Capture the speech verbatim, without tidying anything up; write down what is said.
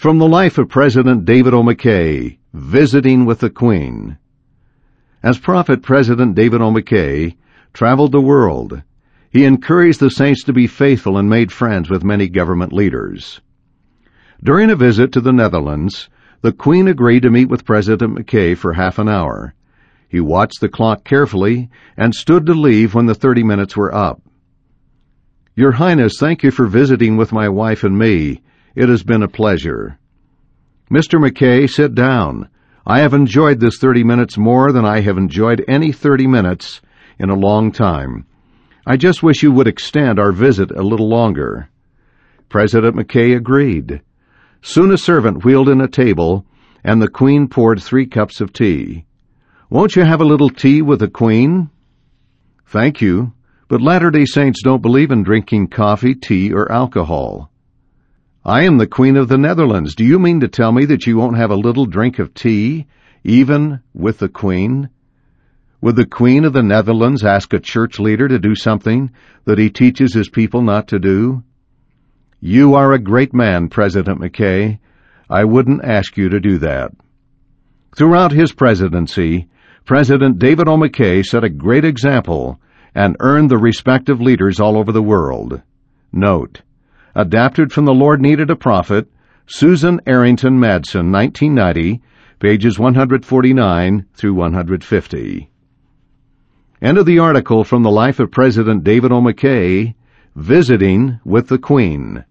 From the life of President David O. McKay, visiting with the Queen. As Prophet President David O. McKay traveled the world, he encouraged the saints to be faithful and made friends with many government leaders. During a visit to the Netherlands, the Queen agreed to meet with President McKay for half an hour. He watched the clock carefully and stood to leave when the thirty minutes were up. "Your Highness, thank you for visiting with my wife and me. It has been a pleasure." "Mister McKay, sit down. I have enjoyed this thirty minutes more than I have enjoyed any thirty minutes in a long time. I just wish you would extend our visit a little longer." President McKay agreed. Soon a servant wheeled in a table, and the Queen poured three cups of tea. "Won't you have a little tea with the Queen?" "Thank you, but Latter-day Saints don't believe in drinking coffee, tea, or alcohol." "I am the Queen of the Netherlands. Do you mean to tell me that you won't have a little drink of tea, even with the Queen?" Would the Queen of the Netherlands ask a church leader to do something that he teaches his people not to do? "You are a great man, President McKay. I wouldn't ask you to do that." Throughout his presidency, President David O. McKay set a great example and earned the respect of leaders all over the world. Note: adapted from The Lord Needed a Prophet, Susan Arrington Madsen, nineteen ninety, pages one forty-nine through one fifty. End of the article from the life of President David O. McKay, visiting with the Queen.